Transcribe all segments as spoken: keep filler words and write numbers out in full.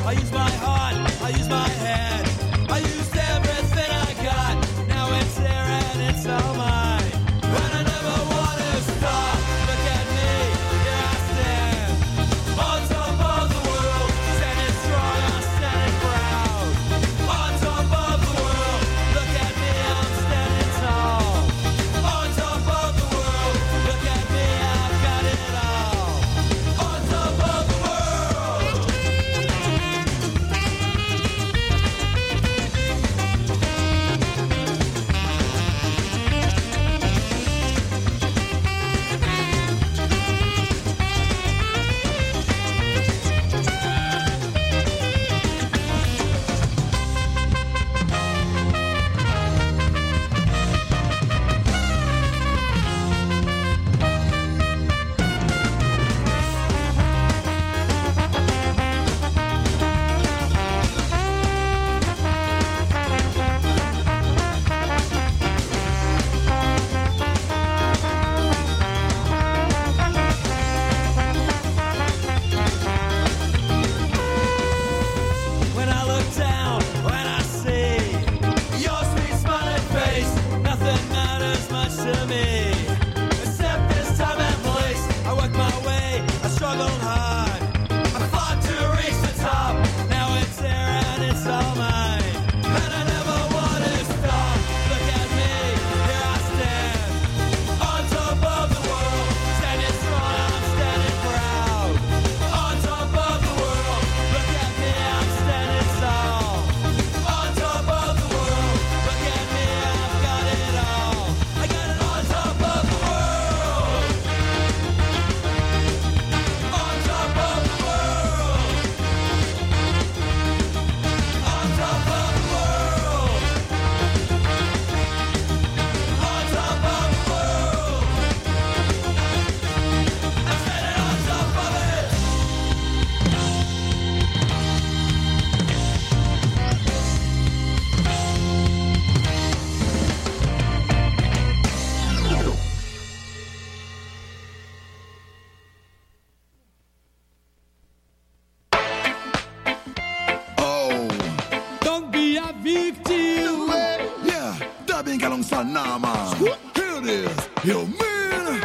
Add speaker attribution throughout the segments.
Speaker 1: I used my heart, I used my head, I used everything I got. Now it's there and it's all mine. And I never want to stop. Look at me, here I stand, on top of the world, standing strong, I'm standing proud. On top of the world, look at me, I'm standing tall. On top of the world, look at me, I've got it all. On top of the world. When I look down, when I see your sweet smiling face, nothing matters much to me except this time and place. I worked my way, I struggled hard, I fought to reach the top. Now it's there and it's all mine, and I never want to stop. Look at me, here I stand, on top of the world, standing strong, I'm standing proud. On top of the world, look at me, I'm standing tall. On top of the world, look at me, I've got it all. I got it on top of the world. On top of the world. On top of the world. On top of the world. I'm standing on top of it.
Speaker 2: Oh,
Speaker 1: Don't be a victim.
Speaker 2: yeah, dubbing alongside Nama. Here it is, yo man.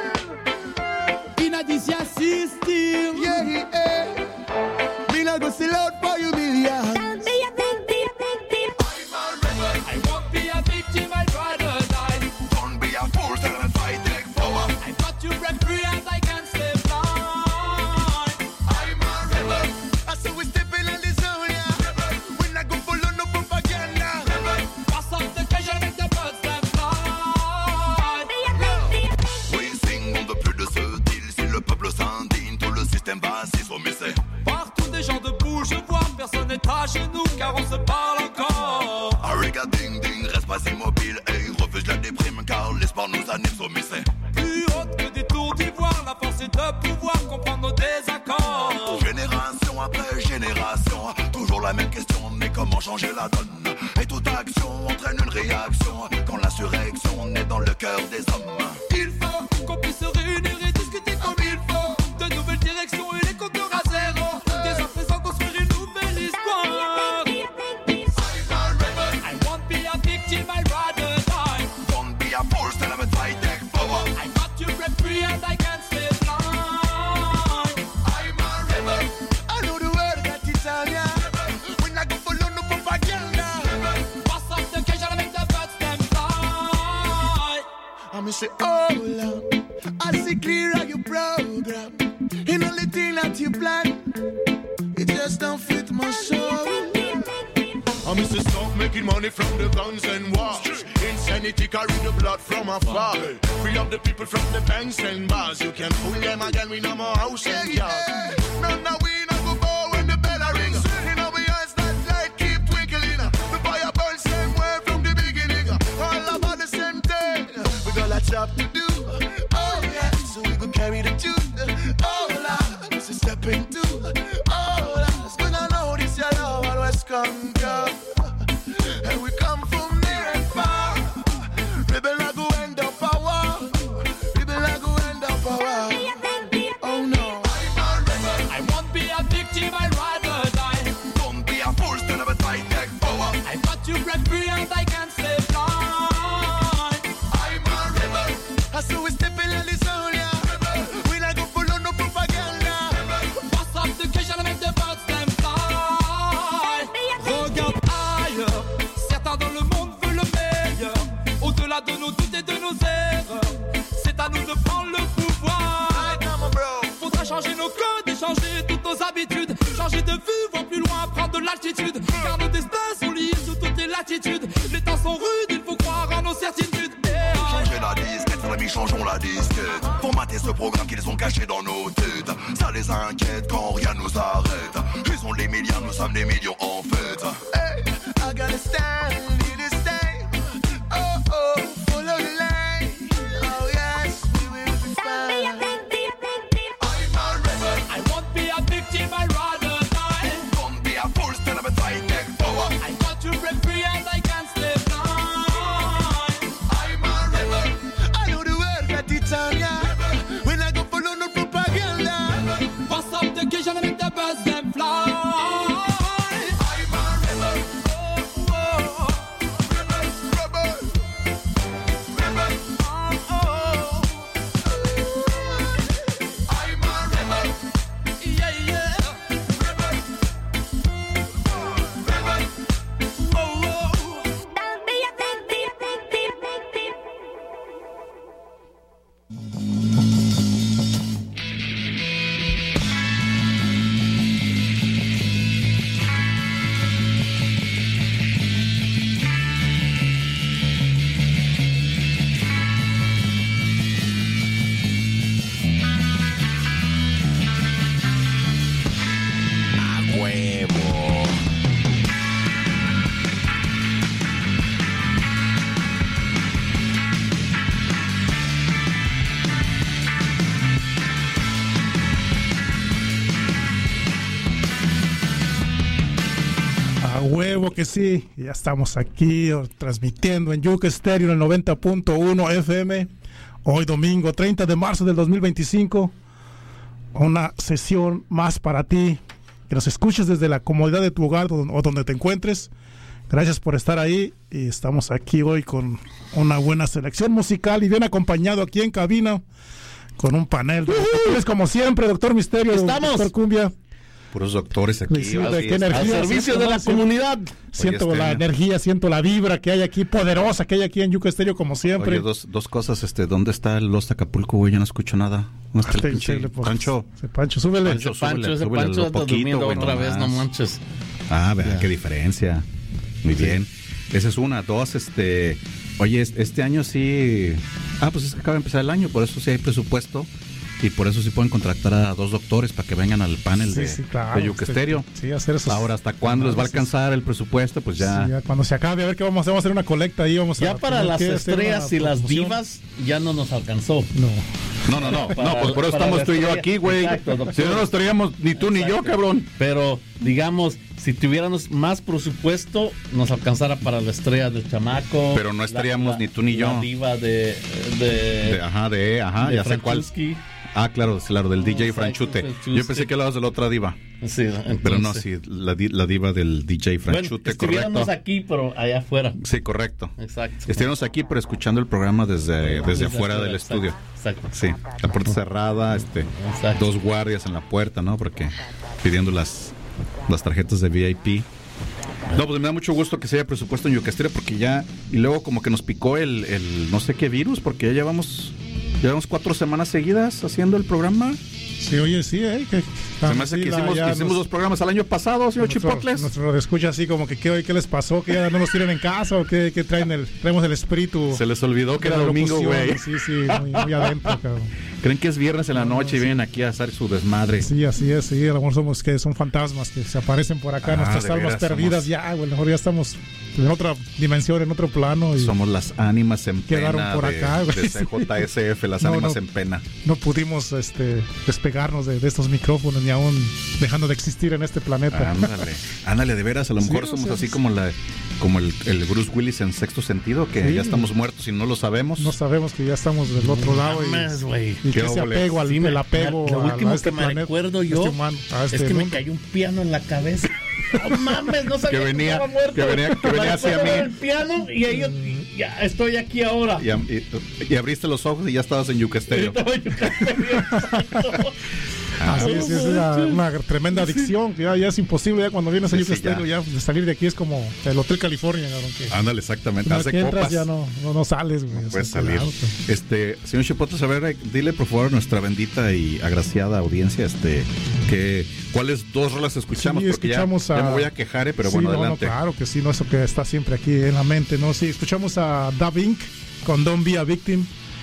Speaker 1: In a this your system.
Speaker 2: Yeah, yeah. Me not go sell out for you millions.
Speaker 3: Don't be a victim, victim.
Speaker 1: I won't be a victim, I'd rather die.
Speaker 2: Don't be a fool, tell them fight, take power.
Speaker 1: I got to break free and I can stay blind.
Speaker 2: I'm a rebel. I saw we stepping on the zone, yeah. We not go follow no propaganda.
Speaker 1: Pass up the cage avec the birds that fly.
Speaker 3: Be a victim.
Speaker 2: Oui, sing, on veut plus de ce deal. Si le peuple s'indigne, tout le système va s'y soumisser.
Speaker 1: Partout des gens debout, je vois personne n'est à genoux car on se parle encore.
Speaker 2: Ariga ding ding, reste pas immobile. Et refuse la déprime car l'espoir nous anime soumisser.
Speaker 1: Plus haute que des tours d'ivoire, la force est de pouvoir comprendre nos désaccords.
Speaker 2: Génération après génération, toujours la même question, mais comment changer la donne? Et toute action entraîne une réaction quand l'insurrection naît dans le cœur des hommes.
Speaker 1: Il faut qu'on puisse se réunir et discuter comme il faut. De nouvelles directions et les compteurs à zéro. Dès à présent construire une nouvelle histoire.
Speaker 3: Be a victim.
Speaker 1: I won't be a victim, I'd rather die.
Speaker 2: Don't be a fool, tell them fight, take power.
Speaker 1: I got to break free and I can't stay blind.
Speaker 2: I'm a rebel. I know the word that it's on ya. We not go follow no propaganda.
Speaker 1: Pass up the cage and make the birds them fly.
Speaker 2: I'm say, oh Lord, I see clear how you program. In only thing that you plan, it just don't fit my soul. I'm Mister Stop making money from the guns and wars. Insanity carry the blood from afar. Free up the people from the banks and bars. You can fool them again, we no more house and yard. None that we not go bow when the bell a ring. In our eyes that light keep twinkling. The fire burns same way from the beginning. All about the same thing. We got lots up to do. Oh yeah, so we could carry the tune. Oh Lord, this is step into. Oh Lord, it's gonna know this your love always come girl. And we come from near and far. Rebel I go end up power. Rebel I go end up power. Oh no.
Speaker 1: I won't be a victim, I'd rather die.
Speaker 2: ce programme qu'ils ont caché dans nos têtes. Ça les inquiète quand rien nous arrête. Ils ont les milliards, nous sommes des millions en fait. Hey, I gotta stand here to stay. Oh oh, follow the line. Oh yes, we will be fine. I'm a rebel.
Speaker 1: I won't be a victim, I'd rather die.
Speaker 2: Don't be a fool, stand up and fight, take power.
Speaker 1: I want to break free and I can't stay blind.
Speaker 2: I'm a rebel. I know the word got it on ya. When I go follow no propaganda.
Speaker 1: Bust up the kitchen and make the birds them fly.
Speaker 2: I'm a rebel.
Speaker 1: Oh, oh,
Speaker 2: Rebel, rebel, rebel.
Speaker 1: oh, oh.
Speaker 2: I'm a rebel.
Speaker 1: Yeah, yeah.
Speaker 2: Rebel. Rebel.
Speaker 1: Oh, oh.
Speaker 4: A huevo que sí, ya estamos aquí o, transmitiendo en Yuca Stereo en el noventa punto uno F M. Hoy domingo treinta de marzo del dos mil veinticinco. Una sesión más para ti, que nos escuches desde la comodidad de tu hogar o, o donde te encuentres. Gracias por estar ahí y estamos aquí hoy con una buena selección musical y bien acompañado aquí en cabina con un panel de doctores, como siempre, Doctor Misterio,
Speaker 5: Estamos.
Speaker 4: Doctor Cumbia.
Speaker 6: Puros doctores aquí.
Speaker 4: Sí,
Speaker 6: así
Speaker 4: de qué
Speaker 6: es.
Speaker 4: energía.
Speaker 5: Al servicio de la comunidad.
Speaker 4: Siento
Speaker 6: Oye, este,
Speaker 4: la energía, siento la vibra que hay aquí, poderosa que hay aquí en Yuca Stereo, como siempre.
Speaker 6: Oye, dos, dos cosas, este, ¿dónde está el Los Acapulco, güey? Yo no escucho nada. ¿Dónde está el
Speaker 4: Este,
Speaker 6: pinche
Speaker 4: chile, pues,
Speaker 6: Pancho?
Speaker 4: ese Pancho, súbele.
Speaker 6: Pancho,
Speaker 5: Ese Pancho,
Speaker 6: súbele,
Speaker 5: ese
Speaker 6: súbele
Speaker 5: Pancho
Speaker 6: lo
Speaker 5: anda
Speaker 6: poquito,
Speaker 5: durmiendo
Speaker 6: güey,
Speaker 5: otra vez, no
Speaker 6: nomás.
Speaker 5: manches.
Speaker 6: Ah, vea,
Speaker 5: Ya.
Speaker 6: qué diferencia. Muy bien. Esa es una. Dos, este... Oye, es- este año sí... Ah, pues es que acaba de empezar el año, por eso sí hay presupuesto. Y por eso sí pueden contratar a dos doctores para que vengan al panel
Speaker 4: Sí,
Speaker 6: de,
Speaker 4: sí, claro.
Speaker 6: de Yuca
Speaker 4: Sí,
Speaker 6: Stereo.
Speaker 4: Sí, hacer esos.
Speaker 6: Ahora, ¿hasta cuándo les va a
Speaker 4: análisis.
Speaker 6: alcanzar el presupuesto? Pues ya...
Speaker 4: Sí, ya cuando se acabe, a ver qué vamos a hacer. Vamos a hacer una colecta ahí. Vamos
Speaker 5: Ya
Speaker 4: a
Speaker 5: para
Speaker 4: tener
Speaker 5: las
Speaker 4: que hacer
Speaker 5: estrellas
Speaker 4: una
Speaker 5: y las
Speaker 4: promoción.
Speaker 5: divas ya no nos alcanzó.
Speaker 4: No.
Speaker 6: No, no, no.
Speaker 5: Para-
Speaker 6: no, pues por eso
Speaker 5: para
Speaker 6: estamos
Speaker 5: la
Speaker 6: tú y yo
Speaker 5: estrella.
Speaker 6: aquí, güey.
Speaker 5: Exacto, doctor.
Speaker 6: Si no nos traíamos ni tú ni yo,
Speaker 5: Exacto.
Speaker 6: cabrón.
Speaker 5: Pero, digamos, si tuviéramos más presupuesto, nos alcanzara para la estrella del chamaco.
Speaker 6: Pero no estaríamos
Speaker 5: la- la-
Speaker 6: ni tú ni yo.
Speaker 5: La diva de. de,
Speaker 6: De- ajá, de, ajá,
Speaker 5: de
Speaker 6: ya sé cuál.
Speaker 5: Franchuski.
Speaker 6: Ah, claro, claro, del D J
Speaker 5: Exacto,
Speaker 6: Franchute.
Speaker 5: Franchute.
Speaker 6: Yo pensé que hablabas de la otra diva.
Speaker 5: Sí,
Speaker 6: Pero no,
Speaker 5: entonces-
Speaker 6: sí, la, di- la diva del D J
Speaker 5: Bueno,
Speaker 6: Franchute,
Speaker 5: estuviéramos
Speaker 6: correcto.
Speaker 5: aquí, pero allá afuera.
Speaker 6: Sí, correcto.
Speaker 5: Exacto.
Speaker 6: Estuviéramos aquí, pero escuchando el programa desde, desde afuera del
Speaker 5: exacto,
Speaker 6: estudio.
Speaker 5: Exacto.
Speaker 6: Sí, la puerta cerrada, este,
Speaker 5: Exacto.
Speaker 6: dos guardias en la puerta, ¿no? Porque pidiendo las, las tarjetas de V I P. No, pues me da mucho gusto que se haya presupuesto en Yuca Stereo porque ya, y luego como que nos picó el, el no sé qué virus, porque ya llevamos, llevamos cuatro semanas seguidas haciendo el programa.
Speaker 4: Sí, oye, sí, ¿eh? Que,
Speaker 6: Se me hace que
Speaker 4: sí, la-
Speaker 6: hicimos,
Speaker 4: ya
Speaker 6: que hicimos
Speaker 4: nos-
Speaker 6: dos programas al año pasado, señor
Speaker 4: nuestro-
Speaker 6: Chipotles.
Speaker 4: Nuestro escucha así como que, ¿qué, ¿qué les pasó? ¿Que ya no nos tienen en casa? ¿O qué, qué traen el, traemos el espíritu?
Speaker 6: Se les olvidó que
Speaker 4: de
Speaker 6: era
Speaker 4: la
Speaker 6: domingo,
Speaker 4: locución?
Speaker 6: güey.
Speaker 4: Sí, sí, muy, muy adentro, cabrón.
Speaker 6: Creen que es viernes en la noche y vienen aquí a hacer su desmadre.
Speaker 4: Sí, así es, sí, a lo mejor somos que son fantasmas que se aparecen por acá,
Speaker 6: Ah,
Speaker 4: nuestras
Speaker 6: de
Speaker 4: almas
Speaker 6: veras,
Speaker 4: perdidas
Speaker 6: somos-
Speaker 4: ya, güey, a lo mejor ya estamos en otra dimensión, en otro plano y
Speaker 6: Somos las ánimas en
Speaker 4: Quedaron
Speaker 6: pena
Speaker 4: por
Speaker 6: de,
Speaker 4: acá, güey.
Speaker 6: de C J S F, las
Speaker 4: No,
Speaker 6: ánimas
Speaker 4: no.
Speaker 6: en pena.
Speaker 4: no pudimos este, despegarnos de, de estos micrófonos ni aún dejando de existir en este planeta.
Speaker 6: Ándale, ándale, de veras, a lo
Speaker 4: Sí,
Speaker 6: mejor
Speaker 4: o
Speaker 6: somos
Speaker 4: sea,
Speaker 6: así
Speaker 4: es-
Speaker 6: como la como el, el Bruce Willis en Sexto Sentido, que
Speaker 4: Sí.
Speaker 6: ya estamos muertos y no lo sabemos.
Speaker 4: No sabemos que ya estamos del otro lado y,
Speaker 5: Mames, güey.
Speaker 4: y que
Speaker 6: Qué
Speaker 4: ese
Speaker 6: óvole.
Speaker 4: apego al
Speaker 5: Sí, me-
Speaker 4: el apego
Speaker 5: lo
Speaker 4: a,
Speaker 5: último
Speaker 4: a este
Speaker 5: que me
Speaker 4: planeta,
Speaker 5: recuerdo yo
Speaker 4: este humano, a este
Speaker 5: es que me
Speaker 4: mundo.
Speaker 5: cayó un piano en la cabeza. No mames, no sabía
Speaker 6: Que venía-
Speaker 5: estaba muerto.
Speaker 6: que venía- que venía
Speaker 5: Me
Speaker 6: hacia
Speaker 5: recuerdo
Speaker 6: mí.
Speaker 5: el piano y ahí yo- y ya estoy aquí ahora.
Speaker 6: Y, y- y abriste los ojos y ya estabas en Yuca Stereo.
Speaker 5: Estaba yo casi-
Speaker 6: Ah,
Speaker 4: Así es, es una, una tremenda adicción que ya, ya es imposible ya cuando vienes a
Speaker 6: Sí,
Speaker 4: Yuca
Speaker 6: sí,
Speaker 4: Stereo, ya. de salir de aquí es como el Hotel California, cabrón, que
Speaker 6: Ándale, exactamente.
Speaker 4: una vez
Speaker 6: Hace
Speaker 4: que entras
Speaker 6: copas.
Speaker 4: ya no, no, no sales, güey. o sea,
Speaker 6: Puedes salir.
Speaker 4: claro, que-
Speaker 6: Este, señor Chipotes, a ver, dile por favor a nuestra bendita y agraciada audiencia, este, que cuáles dos rolas escuchamos,
Speaker 4: Sí,
Speaker 6: porque ya,
Speaker 4: escuchamos
Speaker 6: ya
Speaker 4: a-
Speaker 6: me voy a quejar, eh, pero
Speaker 4: Sí,
Speaker 6: bueno,
Speaker 4: no, no,
Speaker 6: adelante.
Speaker 4: claro que sí, no, eso que está siempre aquí en la mente, ¿no? Sí, escuchamos a Dub Incorporated con Don't Be a Victim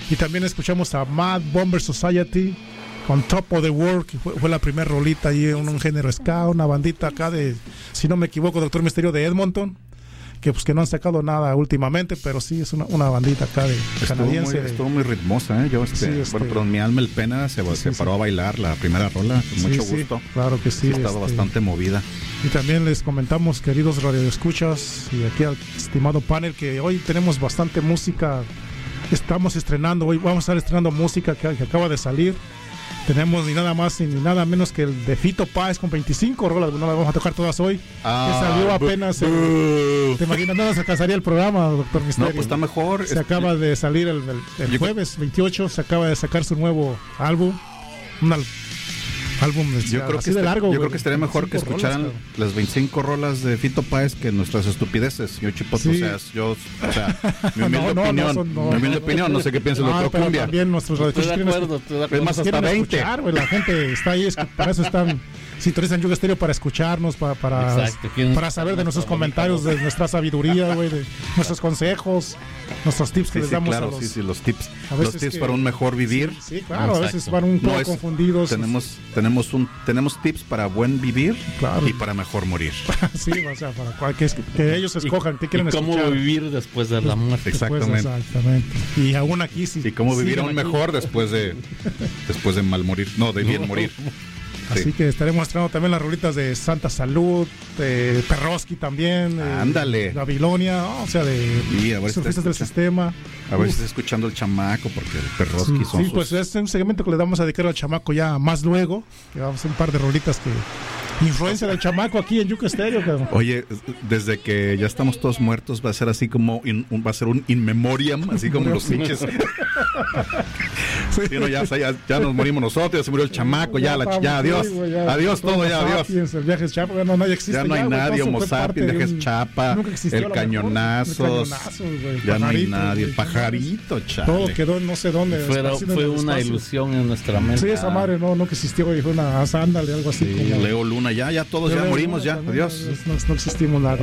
Speaker 4: Y también escuchamos a Mad Bomber Society con Top of the World, que fue, fue la primera rolita ahí, un, un género ska, una bandita acá de, si no me equivoco, Doctor Misterio de Edmonton, que pues que no han sacado nada últimamente, pero sí es una, una bandita acá de
Speaker 6: Estuvo
Speaker 4: canadiense.
Speaker 6: muy,
Speaker 4: de-
Speaker 6: estuvo muy ritmosa, ¿eh? Yo, este,
Speaker 4: Sí, este-
Speaker 6: bueno, pero mi alma el pena se, se
Speaker 4: sí.
Speaker 6: paró a bailar la primera rola, con
Speaker 4: Sí,
Speaker 6: mucho
Speaker 4: sí,
Speaker 6: gusto.
Speaker 4: claro que sí.
Speaker 6: Estaba
Speaker 4: este,
Speaker 6: bastante movida.
Speaker 4: Y también les comentamos, queridos radioescuchas, y aquí al estimado panel, que hoy tenemos bastante música. Estamos estrenando, hoy vamos a estar estrenando música que, que acaba de salir. Tenemos ni nada más ni nada menos que el de Fito Páez con veinticinco rolas, no las vamos a tocar todas hoy.
Speaker 6: Ah,
Speaker 4: que salió
Speaker 6: bu-
Speaker 4: apenas. el-
Speaker 6: bu-
Speaker 4: ¿Te imaginas? No nos alcanzaría el programa, doctor
Speaker 6: No,
Speaker 4: Misterio.
Speaker 6: pues está mejor.
Speaker 4: Se
Speaker 6: este,
Speaker 4: acaba de salir el, el- el
Speaker 6: Yo-
Speaker 4: jueves veintiocho, se acaba de sacar su nuevo álbum. Un al- álbum de,
Speaker 6: Yo creo,
Speaker 4: así
Speaker 6: que
Speaker 4: de
Speaker 6: este-
Speaker 4: largo.
Speaker 6: yo
Speaker 4: güey,
Speaker 6: creo que estaría mejor que
Speaker 4: veinticinco
Speaker 6: escucharan
Speaker 4: rolas,
Speaker 6: las veinticinco rolas de Fito Páez que nuestras estupideces. Yo, Chipote,
Speaker 4: Sí.
Speaker 6: o sea, yo, o sea, mi humilde
Speaker 4: No, no, no,
Speaker 6: opinión,
Speaker 4: son- no,
Speaker 6: mi humilde
Speaker 4: no,
Speaker 6: opinión, no sé qué piensa el
Speaker 4: Ah,
Speaker 6: doctor
Speaker 4: pero
Speaker 6: Cumbia.
Speaker 4: también nuestros
Speaker 5: Estoy
Speaker 4: radioescuchas
Speaker 5: de
Speaker 4: quieren
Speaker 5: acuerdo, estoy de
Speaker 6: Es
Speaker 5: acuerdo.
Speaker 6: más, hasta
Speaker 4: quieren
Speaker 6: veinte.
Speaker 4: escuchar, güey, la gente está ahí, es que para eso están, sintonizan Yuga Stereo para escucharnos, para, para,
Speaker 5: Exacto, quieren
Speaker 4: para saber de nuestros
Speaker 5: nuestra
Speaker 4: comentarios,
Speaker 5: bonita
Speaker 4: de nuestra sabiduría, güey, de nuestros consejos, nuestros tips que
Speaker 6: Sí,
Speaker 4: les
Speaker 6: sí,
Speaker 4: damos
Speaker 6: claro,
Speaker 4: a los...
Speaker 6: sí, sí, los tips.
Speaker 4: a
Speaker 6: Los
Speaker 4: veces
Speaker 6: tips
Speaker 4: que-
Speaker 6: para un mejor vivir.
Speaker 4: Sí, claro, a
Speaker 5: Exacto.
Speaker 4: veces van un poco
Speaker 6: No es-
Speaker 4: confundidos.
Speaker 6: Tenemos, tenemos, un, tenemos tips para buen vivir
Speaker 4: Claro.
Speaker 6: y para mejor morir.
Speaker 4: Sí, o sea, para cual- que, que ellos escojan qué quieren
Speaker 5: y cómo
Speaker 4: escuchar.
Speaker 5: vivir después de la muerte.
Speaker 6: Exacto.
Speaker 4: Pues,
Speaker 6: exactamente.
Speaker 4: exactamente. Y aún aquí sí.
Speaker 6: Y cómo vivir
Speaker 4: siguen
Speaker 6: aún
Speaker 4: aquí.
Speaker 6: mejor después de después de mal morir. No, de bien morir.
Speaker 4: Así
Speaker 6: Sí.
Speaker 4: que estaremos mostrando también las rolitas de Santa Salud, de Perroski también, eh,
Speaker 6: Ándale.
Speaker 4: Babilonia, ¿no? O sea, de
Speaker 6: Y a ver si
Speaker 4: surfistas
Speaker 6: está
Speaker 4: del sistema.
Speaker 6: A ver
Speaker 4: Uf,
Speaker 6: si está escuchando el chamaco, porque el Perroski
Speaker 4: sí,
Speaker 6: son
Speaker 4: sí,
Speaker 6: sus-
Speaker 4: pues es un segmento que le vamos a dedicar al chamaco ya más luego, que vamos a hacer un par de rolitas que influencia del chamaco aquí en Yuca Stereo, cabrón.
Speaker 6: Oye, desde que ya estamos todos muertos va a ser así como in- un- va a ser un in memoriam, así como los pinches.
Speaker 4: Sí.
Speaker 6: Sí, no, ya, ya, ya nos morimos nosotros, ya se murió el chamaco, ya, la,
Speaker 4: estamos,
Speaker 6: ya, adiós,
Speaker 4: sí, güey, ya.
Speaker 6: adiós todo, ya,
Speaker 4: Homo
Speaker 6: adiós.
Speaker 4: sapiens, el viaje Chapa, ya no, nadie existe.
Speaker 6: Ya no hay
Speaker 4: güey,
Speaker 6: nadie,
Speaker 4: todo eso
Speaker 6: Homo
Speaker 4: fue parte
Speaker 6: sapiens,
Speaker 4: de
Speaker 6: viajes
Speaker 4: un-
Speaker 6: Chapa,
Speaker 4: nunca existió
Speaker 6: el
Speaker 4: a lo mejor,
Speaker 6: cañonazos,
Speaker 4: el cañonazo, güey,
Speaker 6: ya no hay
Speaker 4: pajarito,
Speaker 6: nadie, el
Speaker 4: güey,
Speaker 6: pajarito, chale.
Speaker 4: todo quedó en no sé dónde.
Speaker 5: Fue,
Speaker 4: esparcido en
Speaker 5: fue
Speaker 4: el
Speaker 5: una
Speaker 4: espacio.
Speaker 5: ilusión en nuestra mente.
Speaker 4: Sí, esa madre no, no que existió, y fue una ándale, algo así.
Speaker 6: Sí,
Speaker 4: como,
Speaker 6: Leo Luna, ya, ya todos, ya
Speaker 4: Leo
Speaker 6: morimos,
Speaker 4: Luna
Speaker 6: ya,
Speaker 4: también,
Speaker 6: adiós.
Speaker 4: No, no existimos nadie.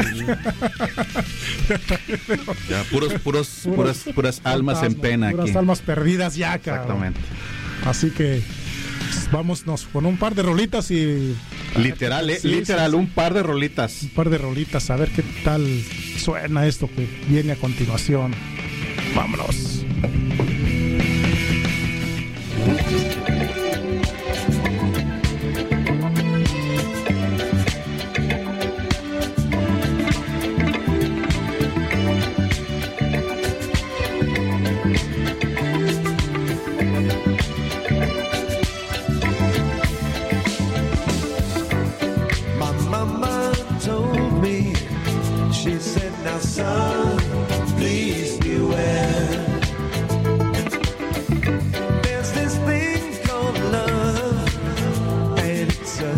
Speaker 6: Ya, puros, puros, puras, puras almas en
Speaker 4: Fantasmas,
Speaker 6: pena
Speaker 4: puras
Speaker 6: aquí.
Speaker 4: almas perdidas ya, cabrón.
Speaker 6: Exactamente.
Speaker 4: Así que pues, vámonos con un par de rolitas y
Speaker 6: Literal, eh,
Speaker 4: Sí,
Speaker 6: literal,
Speaker 4: sí, sí.
Speaker 6: un par de rolitas.
Speaker 4: un par de rolitas, a ver qué tal suena esto que viene a continuación. Vámonos.
Speaker 1: My mama told me, she said, now son, please beware. There's this thing called love, and it's uh,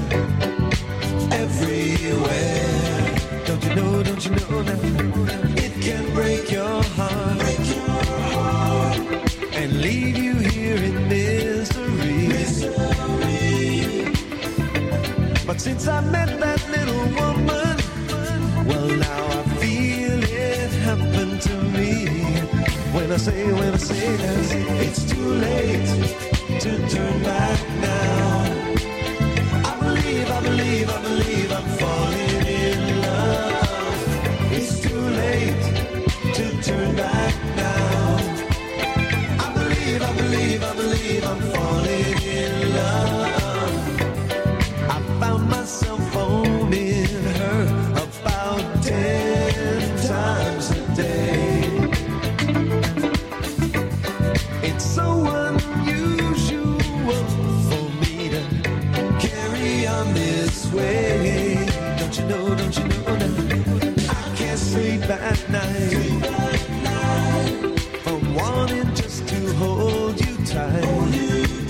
Speaker 1: everywhere. Don't you know, don't you know that it can break your heart, break your heart, and leave you here in misery. misery. But since I met that little woman, well now I feel it happen to me. When I say, when I say that it's too late to turn back now. I believe, I believe, I believe I'm falling in love. It's too late to turn back now. I believe, I believe, I believe I'm falling in love. I found myself phoning her about ten times a day. It's so unusual for me to carry on this way. Don't you know, don't you know that I can't sleep at night from wanting just to hold you tight.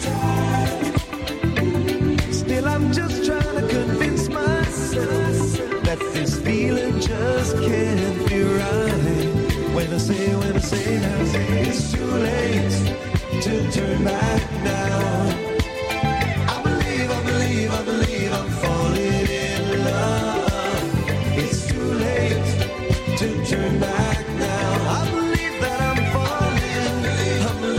Speaker 1: Still, I'm just trying to convince myself that this feeling just can't be right. When I say, when I say now, it's too late to turn back now. I believe, I believe, I believe I'm falling in love. It's too late to turn back now. I believe that I'm falling. I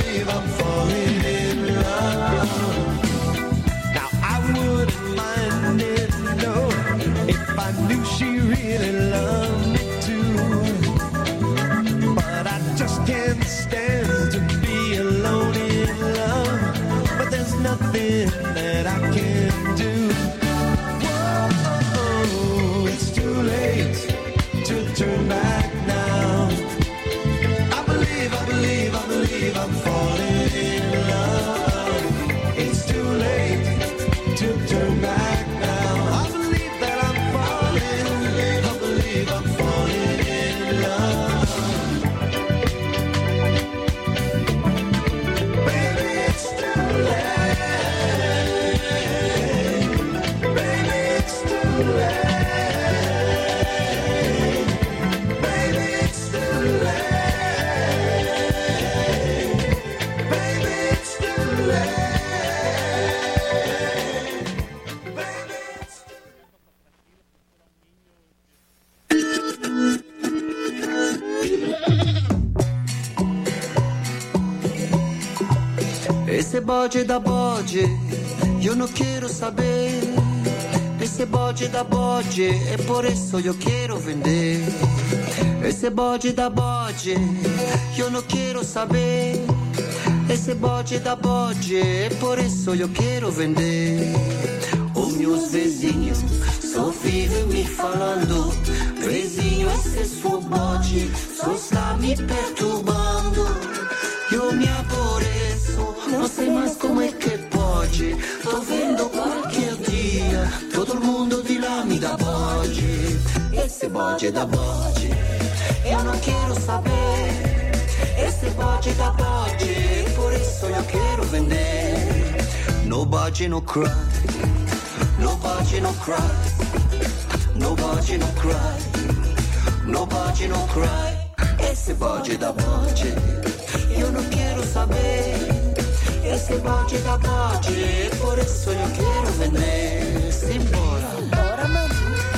Speaker 7: bode da bode, yo no quiero saber. Ese bode da bode, é por isso eu quero vender. Esse bode da bode, eu não quero saber. Esse bode da bode, é por isso eu quero vender. Os meus vizinhos só vivem me falando: vizinho, esse seu bode só está me perturbando. Eu me aborreço, não sei mais como é que pode. Tô vendo qualquer dia, todo mundo de lá me dá bode. Esse bode da bode, eu não quero saber. Esse bode da bode, por isso eu quero vender. Nobody no cry, nobody no cry, nobody no cry, nobody no cry. Esse bode da bode, eu não quero saber. Esse bode da bode, por isso eu quero vender. Simbora, bora, mano.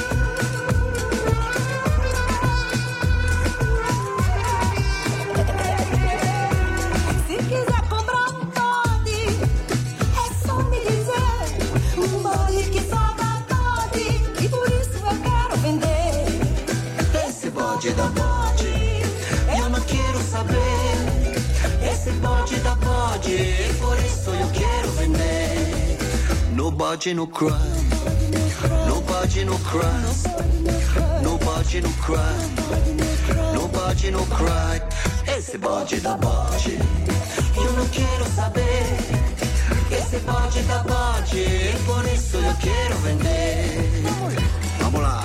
Speaker 3: Se quiser comprar um bode, é só me dizer. Um bode que só dá bode, e por isso eu quero vender.
Speaker 7: Esse bode da bode, eu não quero saber. Esse bode da bode, por isso eu quero vender. Nobody no cry, nobody no cry, nobody no cry, nobody no cry. Esse bode da bode, eu não quero saber. Esse bode da bode, por isso eu quero vender. Vamos lá.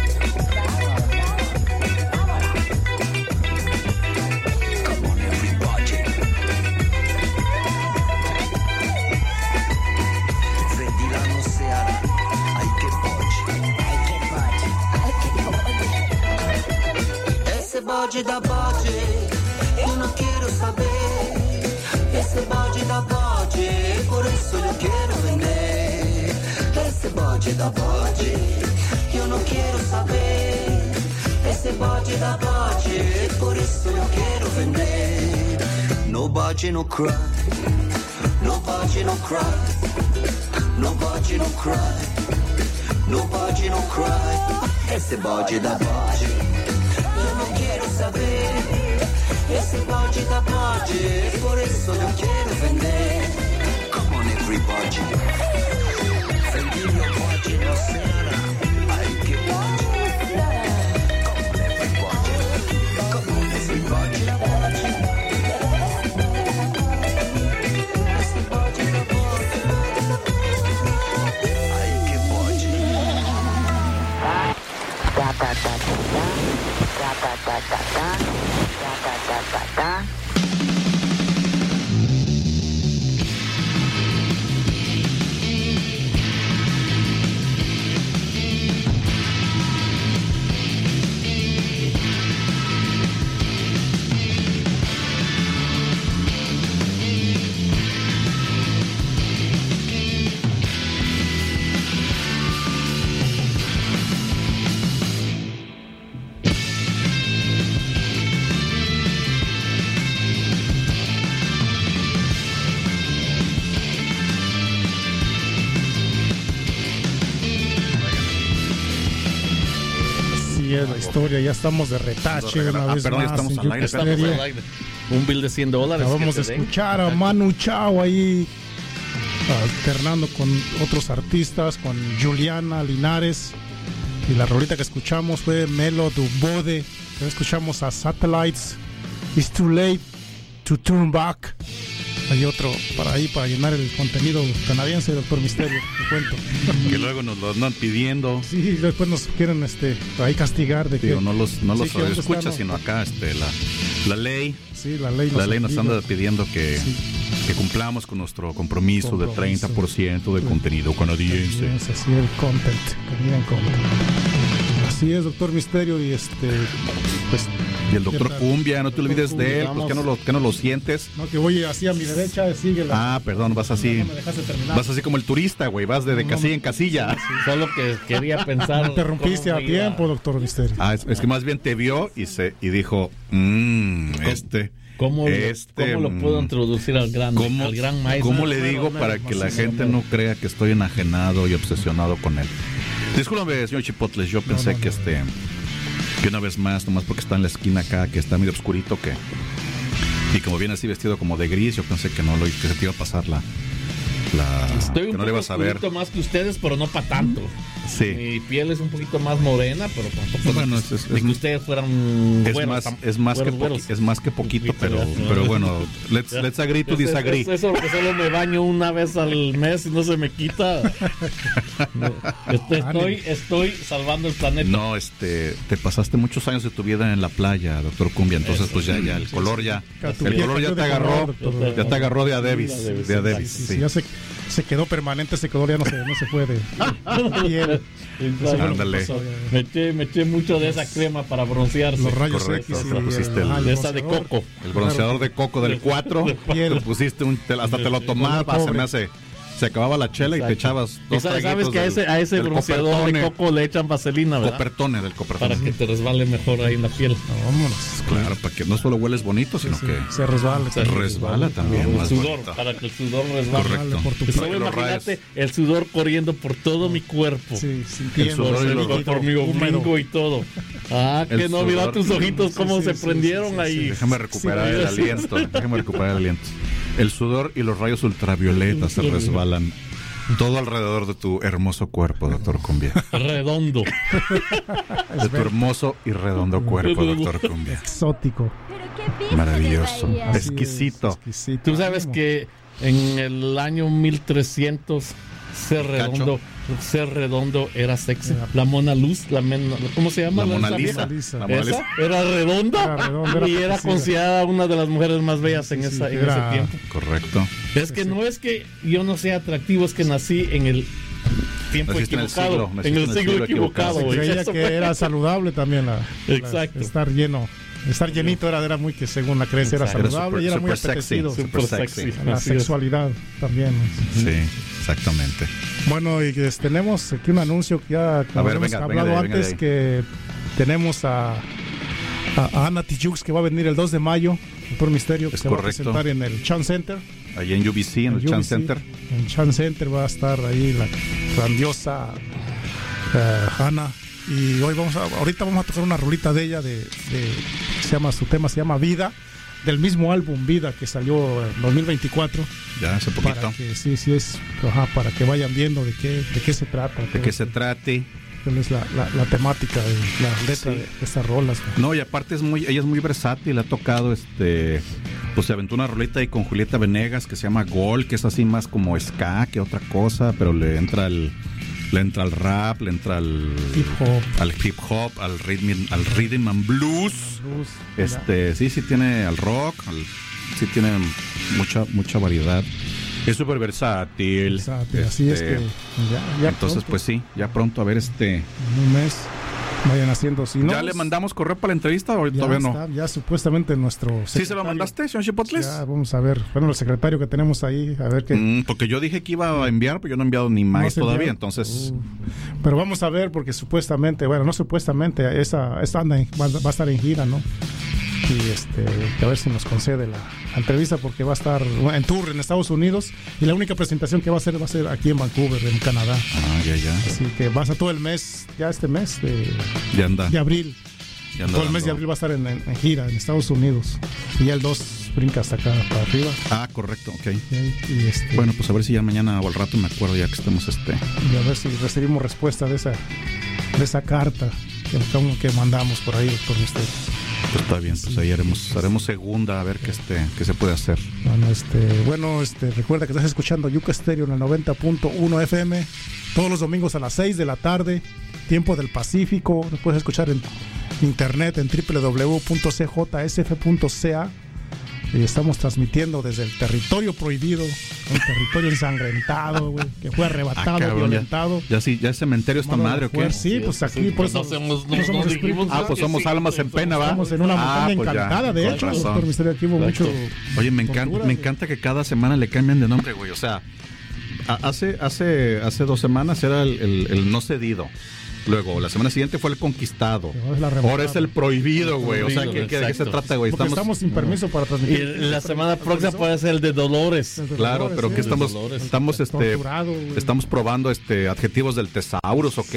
Speaker 7: Esse bode da bode, eu não quero saber. Esse bode da bode, por isso eu quero vender. Esse bode da bode, eu não quero saber. Esse bode da bode, por isso eu quero vender. Nobody no cry, nobody no cry, nobody no cry, nobody no cry. Esse bode da bode, eu não quero saber. Esse bode da bode, por isso eu quero vender. Come on everybody, vendi meu bode no Ceará. Ai que bode. Come on everybody, come on everybody. Esse bode da bode. Ai que bode.
Speaker 8: Da da da da da da da da da da da da da.
Speaker 4: La historia, ya estamos de retache una
Speaker 6: Ah,
Speaker 4: vez
Speaker 6: perdón,
Speaker 4: más
Speaker 6: estamos
Speaker 4: en
Speaker 6: al aire,
Speaker 4: Yuca
Speaker 5: Estamos
Speaker 4: Stereo.
Speaker 5: al aire. Un bill de cien dólares.
Speaker 4: Acabamos
Speaker 5: que
Speaker 4: de
Speaker 5: te den.
Speaker 4: escuchar a Manu Chao ahí alternando con otros artistas, con Juliana Linares, y la rolita que escuchamos fue Melo du Bode. Luego escuchamos a Satellites, It's Too Late to Turn Back. Hay otro para ahí para llenar el contenido canadiense, Doctor Misterio, te cuento.
Speaker 6: Que luego nos lo andan pidiendo.
Speaker 4: Sí, después nos quieren este ahí castigar de que
Speaker 6: Digo, no los, no
Speaker 4: sí,
Speaker 6: los
Speaker 4: que dónde
Speaker 6: escucha,
Speaker 4: está, ¿no?
Speaker 6: sino acá este, la, la ley.
Speaker 4: Sí, la ley nos,
Speaker 6: La ley nos
Speaker 4: obliga.
Speaker 6: anda pidiendo que,
Speaker 4: Sí.
Speaker 6: que cumplamos con nuestro compromiso,
Speaker 4: Compromiso.
Speaker 6: de treinta por ciento de contenido canadiense.
Speaker 4: Canadiense, así el content, Canadian content. Así es, Doctor Misterio, y este, pues,
Speaker 6: Y el doctor
Speaker 4: ¿qué tal?
Speaker 6: Cumbia, no te
Speaker 4: Doctor
Speaker 6: olvides de él,
Speaker 4: Cumbia,
Speaker 6: pues que no lo, que no lo sientes.
Speaker 4: no, que voy así a mi derecha, sigue la.
Speaker 6: Ah, perdón, vas así.
Speaker 4: No me dejaste terminar.
Speaker 6: Vas así como el turista, güey, vas de, de
Speaker 4: No,
Speaker 6: casilla
Speaker 4: no.
Speaker 6: en casilla.
Speaker 5: Solo que quería pensar.
Speaker 4: Me interrumpiste
Speaker 5: cómo
Speaker 4: a
Speaker 5: me iba-
Speaker 4: tiempo, Doctor Misterio.
Speaker 6: Ah, es, es que más bien te vio y se y dijo, mmm, este,
Speaker 5: ¿Cómo,
Speaker 6: Este,
Speaker 5: ¿Cómo lo puedo introducir al gran,
Speaker 6: ¿Cómo,
Speaker 5: al gran maestro?
Speaker 6: ¿Cómo le digo para que la gente no crea que estoy enajenado y obsesionado con él? Discúlpame, señor Chipotles, yo pensé
Speaker 4: no, no,
Speaker 6: que este que una vez más, nomás porque está en la esquina acá, que está medio oscurito, que y como viene así vestido como de gris, yo pensé que no lo que se te iba a pasar la, la
Speaker 5: Estoy
Speaker 6: que
Speaker 5: un
Speaker 6: no le
Speaker 5: poco
Speaker 6: ibas a ver.
Speaker 5: poquito más que ustedes, pero no para tanto.
Speaker 6: Sí.
Speaker 5: Mi piel es un poquito más morena, pero tampoco
Speaker 6: Bueno,
Speaker 5: de,
Speaker 6: es- es-
Speaker 5: de que ustedes fueran
Speaker 6: Es
Speaker 5: güeros,
Speaker 6: más,
Speaker 5: tam-
Speaker 6: es más que
Speaker 5: güeros,
Speaker 6: poqui-
Speaker 5: güeros.
Speaker 6: es más que poquito, pero
Speaker 5: Ya.
Speaker 6: pero bueno, let's
Speaker 5: Ya.
Speaker 6: let's agree to
Speaker 5: Es- es-
Speaker 6: disagree.
Speaker 5: es eso que solo me baño una vez al mes y no se me quita. No, este, estoy, estoy salvando el planeta.
Speaker 6: No, este, te pasaste muchos años de tu vida en la playa, doctor Cumbia, entonces
Speaker 5: Eso.
Speaker 6: pues ya, ya, el color ya,
Speaker 4: Tu
Speaker 6: el
Speaker 4: piel
Speaker 6: color ya
Speaker 4: cambió
Speaker 6: te
Speaker 4: de
Speaker 6: agarró,
Speaker 4: color, doctor.
Speaker 6: ya te agarró de a Davis,
Speaker 5: Sí,
Speaker 6: de a Davis,
Speaker 4: Sí,
Speaker 6: sí.
Speaker 4: sí, ya se, se quedó permanente ese color, ya no se, no se fue de piel.
Speaker 5: Exacto.
Speaker 6: Ándale.
Speaker 5: Me eché, me eché mucho de esa crema para broncearse.
Speaker 4: Los rayos
Speaker 6: Correcto,
Speaker 4: X y
Speaker 6: te pusiste el-
Speaker 4: ajá,
Speaker 5: de esa de
Speaker 4: bronceador.
Speaker 5: coco.
Speaker 6: El bronceador de coco del cuatro,
Speaker 4: piel.
Speaker 6: te pusiste un, te- hasta te lo tomabas, se
Speaker 4: pobre.
Speaker 6: me hace, se acababa la chela y te
Speaker 5: Exacto.
Speaker 6: echabas
Speaker 5: Y
Speaker 6: dos
Speaker 5: sabes,
Speaker 6: traguitos
Speaker 5: sabes que a
Speaker 6: del-
Speaker 5: ese, a ese
Speaker 6: del
Speaker 5: bronceador de
Speaker 6: Copertone,
Speaker 5: coco le echan vaselina, ¿verdad?
Speaker 6: Copertone, del Copertone.
Speaker 5: Para que te resbale mejor ahí en la piel.
Speaker 4: No, vámonos.
Speaker 6: Claro, para que no solo hueles bonito, sino
Speaker 4: Sí,
Speaker 6: que
Speaker 4: se resbala.
Speaker 6: se resbala también.
Speaker 5: El
Speaker 6: más
Speaker 5: sudor,
Speaker 6: bonito.
Speaker 5: para que el sudor resbale.
Speaker 6: Correcto.
Speaker 4: por tu
Speaker 5: Y
Speaker 4: piel.
Speaker 5: solo
Speaker 6: Los
Speaker 5: imagínate
Speaker 6: rayos.
Speaker 5: el sudor corriendo por todo mi cuerpo.
Speaker 4: Sí, sintiendo
Speaker 6: sudor y
Speaker 4: ese
Speaker 6: los-
Speaker 5: Por,
Speaker 4: líquido
Speaker 5: por mi
Speaker 4: húmedo.
Speaker 5: ombligo y todo. Ah,
Speaker 6: El
Speaker 5: que no, mira
Speaker 6: sudor.
Speaker 5: tus ojitos
Speaker 4: Sí,
Speaker 5: cómo
Speaker 4: sí,
Speaker 5: se
Speaker 4: sí,
Speaker 5: prendieron
Speaker 4: sí, sí,
Speaker 5: ahí.
Speaker 6: Déjame recuperar
Speaker 5: Sí,
Speaker 6: el
Speaker 5: sí.
Speaker 6: aliento. Déjame recuperar el aliento. El sudor y los rayos ultravioletas se resbalan todo alrededor de tu hermoso cuerpo, doctor Cumbia.
Speaker 5: Redondo.
Speaker 6: De tu hermoso y redondo cuerpo, doctor Cumbia.
Speaker 4: Exótico.
Speaker 6: Maravilloso.
Speaker 4: Así es,
Speaker 6: Exquisito.
Speaker 4: exquisito.
Speaker 5: Tú sabes
Speaker 4: Ánimo.
Speaker 5: que en el año mil trescientos ser redondo, ser redondo era sexy. La Mona Luz, la men- ¿cómo se llama?
Speaker 6: La Mona
Speaker 5: esa
Speaker 6: Lisa.
Speaker 5: vieja?
Speaker 6: La Mona
Speaker 5: Esa
Speaker 6: Lisa.
Speaker 5: era redonda,
Speaker 4: Era redonda, era
Speaker 5: y era
Speaker 4: parecida.
Speaker 5: considerada una de las mujeres más bellas en,
Speaker 4: Sí, sí,
Speaker 5: esa, en
Speaker 4: era-
Speaker 5: ese tiempo.
Speaker 6: Correcto.
Speaker 5: Es que no es que yo no sea atractivo, es que nací en el tiempo
Speaker 6: Naciste en el
Speaker 5: equivocado,
Speaker 6: siglo,
Speaker 5: en
Speaker 6: naciste
Speaker 5: el siglo equivocado.
Speaker 4: Se
Speaker 5: güey.
Speaker 4: creía
Speaker 5: Eso
Speaker 4: que
Speaker 5: fue-
Speaker 4: era saludable también la, la-
Speaker 5: Exacto.
Speaker 4: estar lleno. Estar llenito era, era muy que según la creencia era
Speaker 5: Exacto.
Speaker 6: Era
Speaker 4: saludable
Speaker 6: super-
Speaker 4: y era muy
Speaker 6: super sexy.
Speaker 4: apetecido.
Speaker 6: Super
Speaker 5: Super
Speaker 6: sexy.
Speaker 5: sexy.
Speaker 4: La
Speaker 5: Así es.
Speaker 4: sexualidad también.
Speaker 6: Sí, exactamente.
Speaker 4: Bueno, y pues, tenemos aquí un anuncio que ya como
Speaker 6: ver,
Speaker 4: hemos
Speaker 6: venga,
Speaker 4: hablado
Speaker 6: venga de ahí, venga
Speaker 4: antes,
Speaker 6: de ahí.
Speaker 4: que tenemos a, a, a Ana Tijoux, que va a venir el dos de mayo, Doctor Misterio, que
Speaker 6: Es
Speaker 4: se va a
Speaker 6: correcto.
Speaker 4: presentar en el Chan Center.
Speaker 6: Allí en U B C, en el
Speaker 4: U
Speaker 6: Chan
Speaker 4: B C.
Speaker 6: Center.
Speaker 4: En el Chan Center va a estar ahí la grandiosa eh, Ana. Y hoy vamos a, ahorita vamos a tocar una rolita de ella, de, de- se llama, su tema se llama Vida, del mismo álbum Vida que salió en dos mil veinticuatro.
Speaker 6: Ya hace poquito.
Speaker 4: Para que sí, sí es, ajá, para que vayan viendo de qué, de qué se trata.
Speaker 6: De qué se trate.
Speaker 4: cuál es la, la, la temática de la letra
Speaker 6: Sí.
Speaker 4: de estas rolas. güey.
Speaker 6: No, y aparte es muy, ella es muy versátil, ha tocado este, pues se aventó una rolita ahí con Julieta Venegas que se llama Gol, que es así más como ska que otra cosa, pero le entra el, le entra al rap, le entra al
Speaker 4: Hip hop.
Speaker 6: al hip hop, al rhythm, al rhythm and blues.
Speaker 4: Blues,
Speaker 6: Este, sí, sí tiene al rock, al- sí tiene mucha, mucha variedad. Es súper versátil.
Speaker 4: versátil, así es
Speaker 6: Este,
Speaker 4: que ya, ya
Speaker 6: entonces,
Speaker 4: pronto,
Speaker 6: pues sí, ya pronto a ver este.
Speaker 4: en un mes vayan haciendo. Si no,
Speaker 6: ¿Ya le mandamos correo para la entrevista o
Speaker 4: ya
Speaker 6: todavía no?
Speaker 4: está, ya supuestamente nuestro
Speaker 6: ¿Sí se lo
Speaker 4: secretario-
Speaker 6: mandaste, señor Chipotles?
Speaker 4: Ya, vamos a ver. Bueno, el secretario que tenemos ahí, a ver qué.
Speaker 6: Mm, porque yo dije que iba a enviar, pero yo no he enviado ni
Speaker 4: no
Speaker 6: más
Speaker 4: se
Speaker 6: todavía,
Speaker 4: enviaron.
Speaker 6: entonces.
Speaker 4: Uh, pero vamos a ver, porque supuestamente, bueno, no supuestamente, esa, esa anda en- va, va a estar en gira, ¿no? Y este, que a ver si nos concede la, la entrevista, porque va a estar en tour en Estados Unidos. Y la única presentación que va a hacer va a ser aquí en Vancouver, en Canadá.
Speaker 6: Ah, ya, ya.
Speaker 4: Así que va a estar todo el mes, ya este mes de,
Speaker 6: Ya anda.
Speaker 4: de abril.
Speaker 6: ya anda
Speaker 4: Todo el mes de
Speaker 6: dando.
Speaker 4: abril va a estar en, en- en gira en Estados Unidos. Y ya el dos brinca hasta acá, para arriba.
Speaker 6: Ah, correcto, ok.
Speaker 4: Y, y este,
Speaker 6: Bueno, pues a ver si ya mañana o al rato me acuerdo ya que estemos este.
Speaker 4: y a ver si recibimos respuesta de esa, de esa carta que, que mandamos por ahí, doctor Misterio.
Speaker 6: Pues está bien, pues ahí haremos, haremos segunda a ver qué este, qué se puede hacer.
Speaker 4: Bueno, este, bueno, este, recuerda que estás escuchando Yuca Stereo en el noventa punto uno F M todos los domingos a las seis de la tarde, tiempo del Pacífico. Nos puedes escuchar en internet en doble u doble u doble u punto c j s f punto c a. Y estamos transmitiendo desde el territorio prohibido, un territorio ensangrentado, güey, que fue arrebatado,
Speaker 6: Ah, cabrón, ya,
Speaker 4: violentado.
Speaker 6: ya sí, ya es cementerio esta
Speaker 4: Mano de
Speaker 6: madre o qué.
Speaker 4: fuerza. Sí, pues aquí, por eso
Speaker 5: no somos,
Speaker 4: no
Speaker 5: no,
Speaker 4: somos
Speaker 5: no
Speaker 4: espíritus.
Speaker 5: dijimos
Speaker 6: Ah, pues
Speaker 5: que
Speaker 6: somos
Speaker 5: sí,
Speaker 6: almas en pena, ¿va?
Speaker 4: Estamos en una
Speaker 6: Ah,
Speaker 4: montaña
Speaker 6: pues ya,
Speaker 4: encantada, de
Speaker 6: con
Speaker 4: hecho,
Speaker 6: razón.
Speaker 4: doctor Misterio, aquí hubo mucho.
Speaker 6: Oye, me encanta,
Speaker 4: tortura,
Speaker 6: me
Speaker 4: güey.
Speaker 6: encanta que cada semana le cambien de nombre, güey. O sea, a- hace, hace, hace dos semanas era el, el- el no cedido. Luego, la semana siguiente fue el conquistado.
Speaker 4: Ahora es la remontada.
Speaker 6: Ahora es el prohibido, güey. O sea, ¿qué, qué- ¿de qué se
Speaker 5: Exacto.
Speaker 6: trata, güey?
Speaker 4: Porque
Speaker 6: Estamos,
Speaker 4: estamos sin permiso para
Speaker 5: Y
Speaker 4: transmitir.
Speaker 5: la semana próxima puede ser el de Dolores.
Speaker 4: Desde
Speaker 6: claro,
Speaker 4: Dolores,
Speaker 6: pero
Speaker 4: sí.
Speaker 6: ¿qué estamos,
Speaker 5: Dolores.
Speaker 6: estamos, este,
Speaker 4: Torturado, güey.
Speaker 6: estamos probando, este, adjetivos del tesaurus o qué?